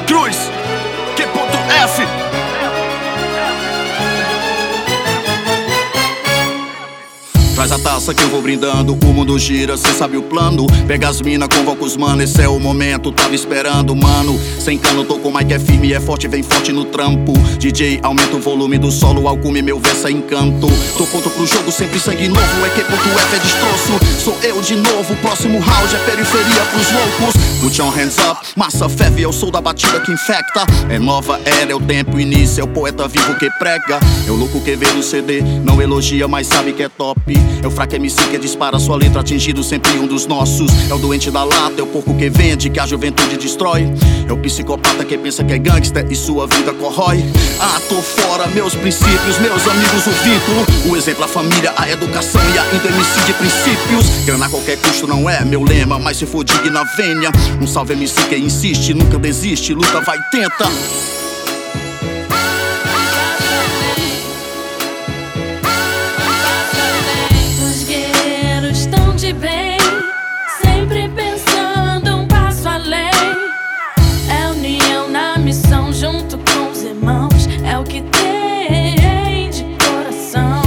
Cruz, Q.F. Traz a taça que eu vou brindando, o mundo gira, cê sabe o plano. Pega as mina, convoca os mano, esse é o momento, tava esperando, mano. Sem cano, tô com o mic, é firme, é forte, vem forte no trampo. DJ, aumenta o volume do solo, ao cume, meu verso é encanto. Tô pronto pro jogo, sempre sangue novo, é Q.F, é destroço. Sou eu de novo, próximo round é periferia pros loucos. Put your hands up, massa ferve, eu sou da batida que infecta. É nova era, é o tempo início, é o poeta vivo que prega. É o louco que vê no CD, não elogia, mas sabe que é top. É o fraco MC que dispara sua letra, atingido sempre um dos nossos. É o doente da lata, é o porco que vende, que a juventude destrói. É o psicopata que pensa que é gangster e sua vida corrói. Ah, tô fora, meus princípios, meus amigos, o vínculo. O exemplo, a família, a educação e ainda MC de princípios. Grana a qualquer custo não é meu lema, mas se for digna venha. Um salve MC que insiste, nunca desiste, luta, vai, tenta. Bem, sempre pensando um passo além. É união na missão junto com os irmãos. É o que tem de coração.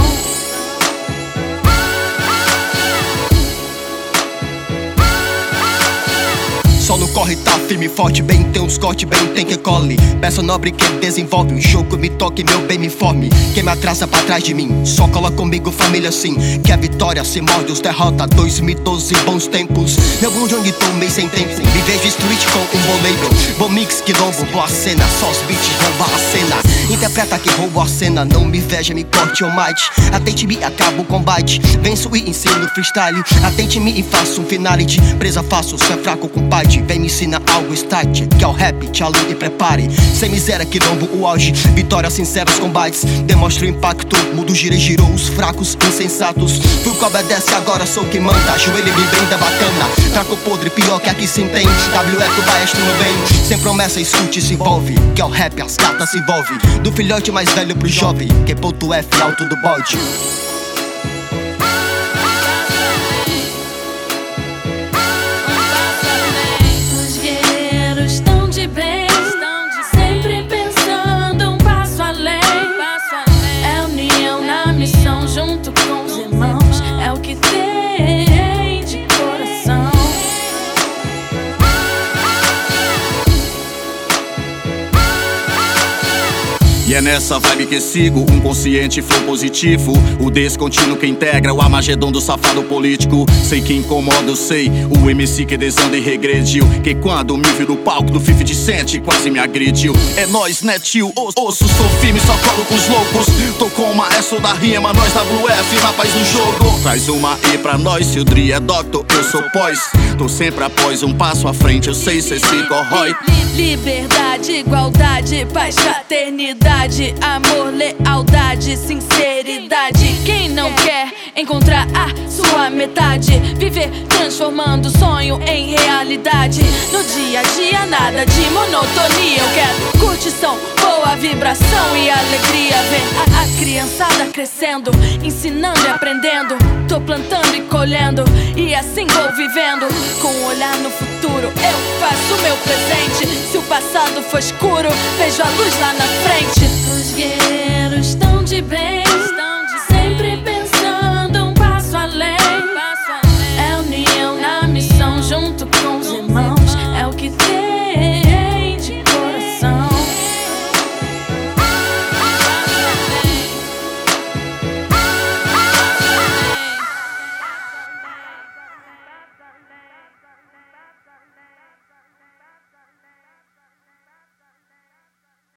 Só no corre tá firme e forte, bem tem uns corte, bem tem que cole. Peça nobre que desenvolve o jogo, me toque, meu bem me forme. Quem me atrasa pra trás de mim, só cola comigo família sim. Que a vitória se morde os derrota, 2012 bons tempos. Meu mundo onde tomei sem tempo, me vejo street com um bom label. Bom mix, quilombo, boa cena, só os beats rouba a cena. Interpreta que roubo a cena, não me veja, me corte ou mate. Atente-me, acabo o combate, venço e ensino freestyle. Atente-me e faço um finality, presa fácil, cê é fraco compadre. Vem me ensina algo start, que é o rap, te alude e prepare. Sem miséria, quilombo, o auge, vitória, sinceros combates. Demonstra o impacto, mundo gira e girou os fracos, insensatos. Tu que obedece, agora sou quem manda. Joelho me brinda bacana, traco podre, pior que aqui sim tem. WF, o maestro no bem, sem promessa, escute, se envolve. Que é o rap, as gatas se envolve. Do filhote mais velho pro jovem, Q.F, alto do bode. Sempre pensando um passo além. É união na missão junto com os irmãos. É o que tem de coração. E é nessa vibe que sigo, um consciente flow positivo. O descontínuo que integra o Armagedon do safado político. Sei que incomoda, eu sei, o MC que desanda e regrediu. Que quando me vi no palco do 50 Cent quase me agrediu. É nóis, né tio, osso, sou firme, só colo com os loucos. Tô com o maestro da rima, nós WF, rapaz do jogo. Traz uma E pra nós, se o Dri é doctor, eu sou pós. Tô sempre após, um passo à frente, eu sei cê se corrói. Liberdade, igualdade, paz, fraternidade, amor, lealdade, sinceridade. Quem não quer encontrar a sua metade? Viver transformando sonho em realidade. No dia a dia nada de monotonia. Eu quero curtição, boa vibração e alegria. Vem a criançada crescendo, ensinando e aprendendo. Tô plantando e colhendo, e assim vou vivendo. Com um olhar no futuro, eu faço meu presente. Se o passado for escuro, vejo a luz lá na frente. Os guerreiros estão de bem.